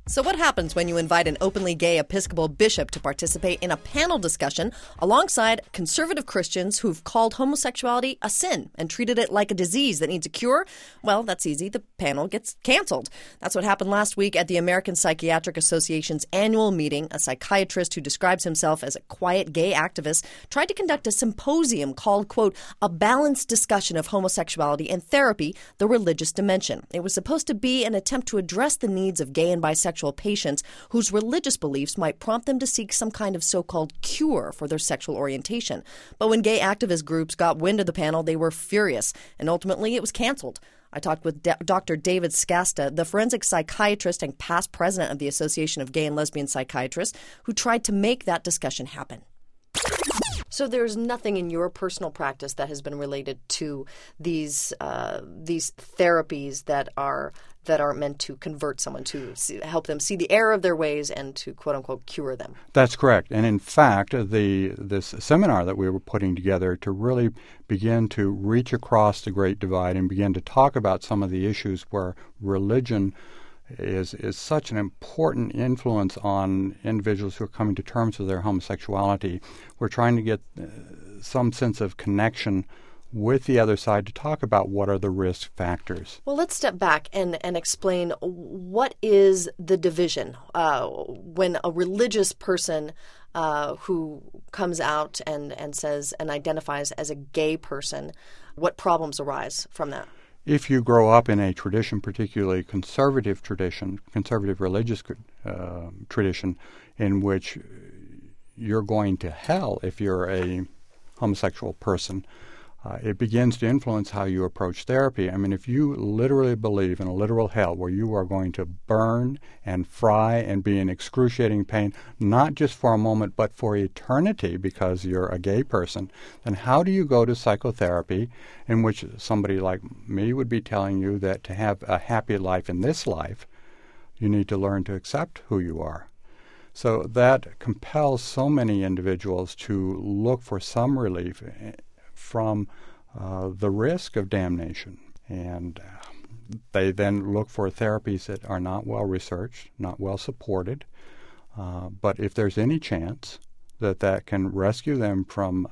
So what happens when you invite an openly gay Episcopal bishop to participate in a panel discussion alongside conservative Christians who've called homosexuality a sin and treated it like a disease that needs a cure? Well, that's easy. The panel gets canceled. That's what happened last week at the American Psychiatric Association's annual meeting. A psychiatrist who describes himself as a quiet gay activist tried to conduct a symposium called, quote, A Balanced Discussion of Homosexuality and Therapy, the Religious Dimension. It was supposed to be an attempt to address the needs of gay and bisexual patients whose religious beliefs might prompt them to seek some kind of so-called cure for their sexual orientation. But when gay activist groups got wind of the panel, they were furious, and ultimately it was canceled. I talked with Dr. David Skasta, the forensic psychiatrist and past president of the Association of Gay and Lesbian Psychiatrists, who tried to make that discussion happen. So there's nothing in your personal practice that has been related to these therapies that are meant to convert someone, to help them see the error of their ways and to, quote unquote, cure them. That's correct. And in fact, this seminar that we were putting together to really begin to reach across the Great Divide and begin to talk about some of the issues where religion is such an important influence on individuals who are coming to terms with their homosexuality. We're trying to get some sense of connection with the other side to talk about what are the risk factors. Well, let's step back and explain what is the division when a religious person who comes out and says and identifies as a gay person, what problems arise from that? If you grow up in a tradition, particularly conservative religious tradition, in which you're going to hell if you're a homosexual person, it begins to influence how you approach therapy. I mean, if you literally believe in a literal hell where you are going to burn and fry and be in excruciating pain, not just for a moment, but for eternity because you're a gay person, then how do you go to psychotherapy in which somebody like me would be telling you that to have a happy life in this life, you need to learn to accept who you are? So that compels so many individuals to look for some relief from the risk of damnation. And they then look for therapies that are not well researched, not well supported. But if there's any chance that can rescue them from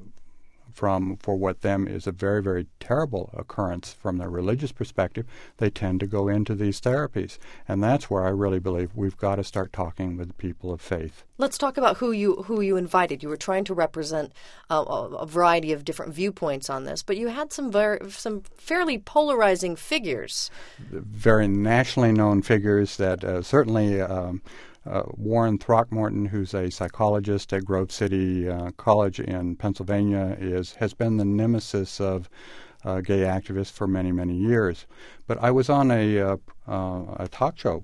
for what them is a very, very terrible occurrence from their religious perspective, they tend to go into these therapies. And that's where I really believe we've got to start talking with the people of faith. Let's talk about who you invited. You were trying to represent a variety of different viewpoints on this, but you had some fairly polarizing figures. Very nationally known figures that certainly Warren Throckmorton, who's a psychologist at Grove City College in Pennsylvania, has been the nemesis of gay activists for many, many years. But I was on a talk show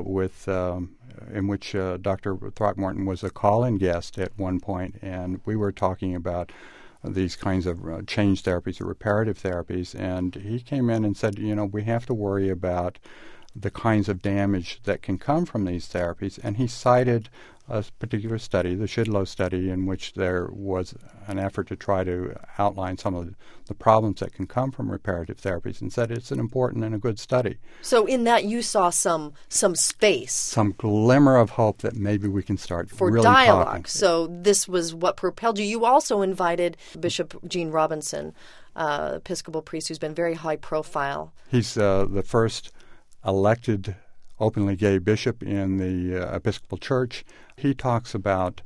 in which Dr. Throckmorton was a call-in guest at one point, and we were talking about these kinds of change therapies or reparative therapies, and he came in and said, we have to worry about the kinds of damage that can come from these therapies. And he cited a particular study, the Shidlow study, in which there was an effort to try to outline some of the problems that can come from reparative therapies, and said it's an important and a good study. So in that you saw some space. Some glimmer of hope that maybe we can start for really dialogue. Talking. So this was what propelled you. You also invited Bishop Gene Robinson, Episcopal priest who's been very high profile. He's the first elected openly gay bishop in the Episcopal Church. He talks about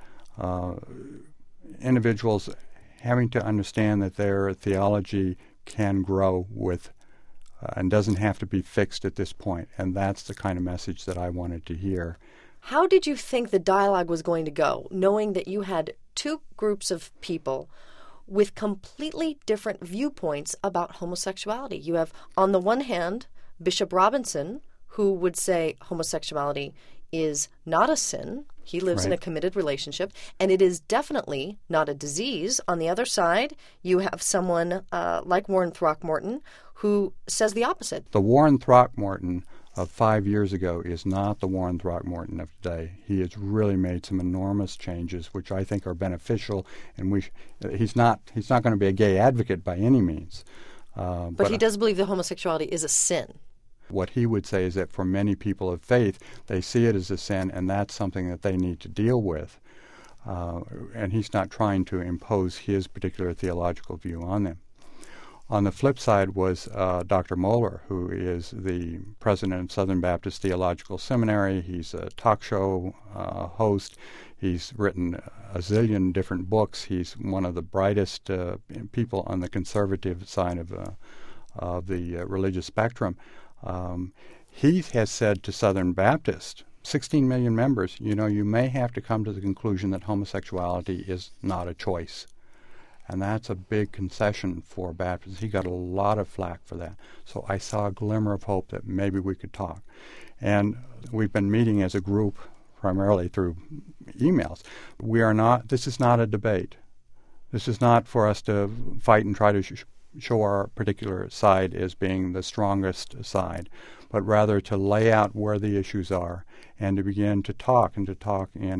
individuals having to understand that their theology can grow with and doesn't have to be fixed at this point. And that's the kind of message that I wanted to hear. How did you think the dialogue was going to go, knowing that you had two groups of people with completely different viewpoints about homosexuality? You have, on the one hand, Bishop Robinson, who would say homosexuality is not a sin. He lives in a committed relationship, and it is definitely not a disease. On the other side, you have someone like Warren Throckmorton who says the opposite. The Warren Throckmorton of 5 years ago is not the Warren Throckmorton of today. He has really made some enormous changes, which I think are beneficial, and he's not going to be a gay advocate by any means. But he does believe that homosexuality is a sin. What he would say is that for many people of faith, they see it as a sin, and that's something that they need to deal with. And he's not trying to impose his particular theological view on them. On the flip side was Dr. Mohler, who is the president of Southern Baptist Theological Seminary. He's a talk show host. He's written a zillion different books. He's one of the brightest people on the conservative side of the religious spectrum. He has said to Southern Baptist, 16 million members, you may have to come to the conclusion that homosexuality is not a choice. And that's a big concession for Baptists. He got a lot of flack for that. So I saw a glimmer of hope that maybe we could talk. And we've been meeting as a group primarily through emails. This is not a debate. This is not for us to fight and try to show our particular side as being the strongest side, but rather to lay out where the issues are and to begin to talk, and to talk in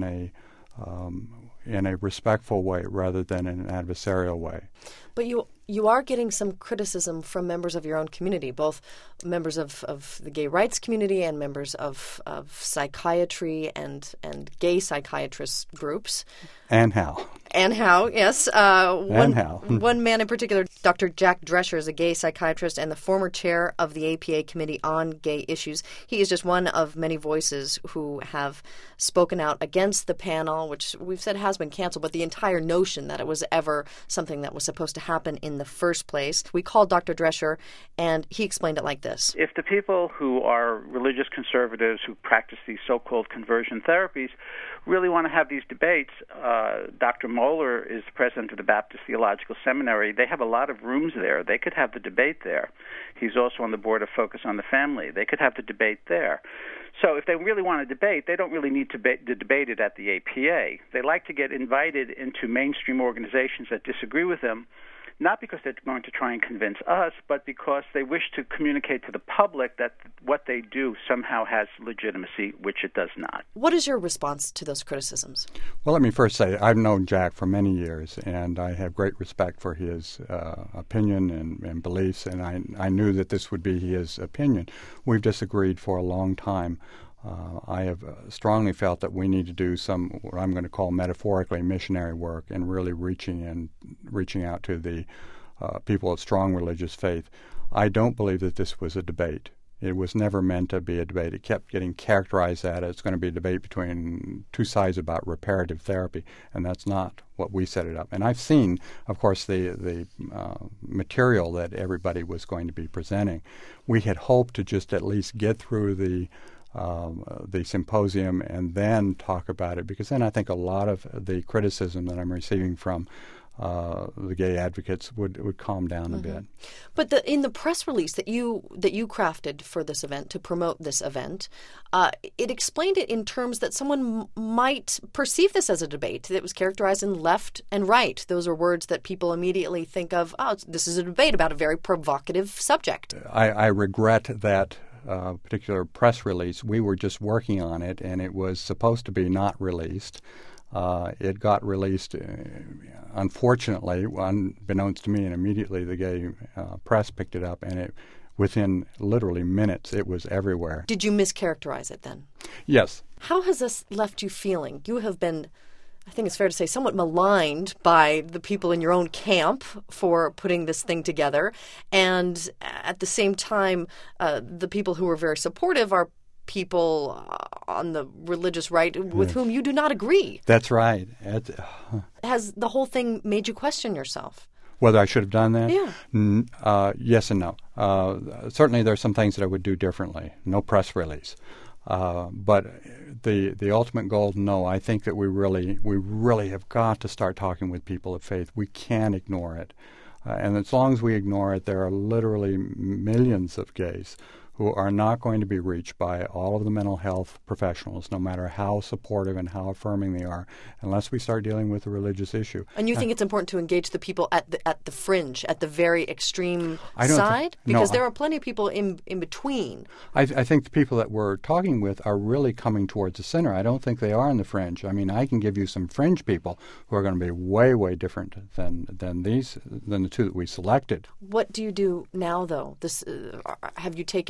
a respectful way rather than in an adversarial way. But you are getting some criticism from members of your own community, both members of the gay rights community and members of psychiatry and gay psychiatrist groups. And how? Yes. One man in particular, Dr. Jack Drescher, is a gay psychiatrist and the former chair of the APA Committee on Gay Issues. He is just one of many voices who have spoken out against the panel, which we've said has been canceled, but the entire notion that it was ever something that was supposed to happen in the first place. We called Dr. Drescher, and he explained it like this. If the people who are religious conservatives who practice these so-called conversion therapies really want to have these debates, Dr. Mohler is the president of the Baptist Theological Seminary. They have a lot of rooms there. They could have the debate there. He's also on the board of Focus on the Family. They could have the debate there. So if they really want to debate, they don't really need to debate it at the APA. They like to get invited into mainstream organizations that disagree with them, not because they're going to try and convince us, but because they wish to communicate to the public that what they do somehow has legitimacy, which it does not. What is your response to those criticisms? Well, let me first say I've known Jack for many years, and I have great respect for his opinion and beliefs, and I knew that this would be his opinion. We've disagreed for a long time. I have strongly felt that we need to do some, what I'm going to call metaphorically, missionary work, and really reaching out to the people of strong religious faith. I don't believe that this was a debate. It was never meant to be a debate. It kept getting characterized that it's going to be a debate between two sides about reparative therapy, and that's not what we set it up. And I've seen, of course, the material that everybody was going to be presenting. We had hoped to just at least get through the symposium and then talk about it, because then I think a lot of the criticism that I'm receiving from the gay advocates would calm down a bit. But in the press release that you crafted for this event, to promote this event, it explained it in terms that someone might perceive this as a debate. It was characterized in left and right. Those are words that people immediately think of, this is a debate about a very provocative subject. I regret that particular press release. We were just working on it, and it was supposed to be not released. It got released, unfortunately, unbeknownst to me, and immediately the gay press picked it up, and within literally minutes, it was everywhere. Did you mischaracterize it then? Yes. How has this left you feeling? You have been, I think it's fair to say, somewhat maligned by the people in your own camp for putting this thing together. And at the same time, the people who are very supportive are people on the religious right with whom you do not agree. That's right. Has the whole thing made you question yourself? Whether I should have done that? Yeah. Yes and no. Certainly there are some things that I would do differently. No press release. But the ultimate goal, no. I think that we really have got to start talking with people of faith. We can't ignore it. And as long as we ignore it, there are literally millions of gays who are not going to be reached by all of the mental health professionals, no matter how supportive and how affirming they are, unless we start dealing with the religious issue. And you think it's important to engage the people at the fringe, at the very extreme side? Because there are plenty of people in between. I think the people that we're talking with are really coming towards the center. I don't think they are in the fringe. I mean, I can give you some fringe people who are going to be way, way different than the two that we selected. What do you do now, though? Have you taken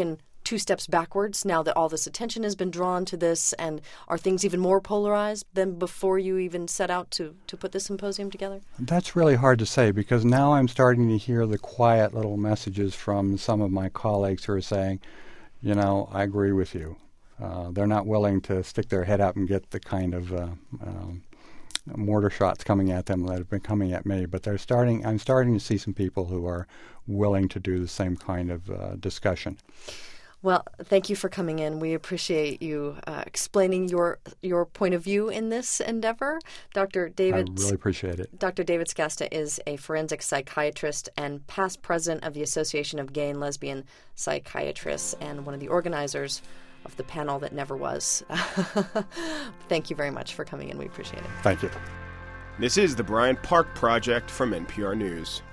two steps backwards now that all this attention has been drawn to this? And are things even more polarized than before you even set out to put this symposium together? That's really hard to say, because now I'm starting to hear the quiet little messages from some of my colleagues who are saying, I agree with you. They're not willing to stick their head up and get the kind of mortar shots coming at them that have been coming at me. But I'm starting to see some people who are willing to do the same kind of discussion. Well, thank you for coming in. We appreciate you explaining your point of view in this endeavor. Dr. David, I really appreciate it. Dr. David Skasta is a forensic psychiatrist and past president of the Association of Gay and Lesbian Psychiatrists and one of the organizers of the panel that never was. Thank you very much for coming in. We appreciate it. Thank you. This is the Bryant Park Project from NPR News.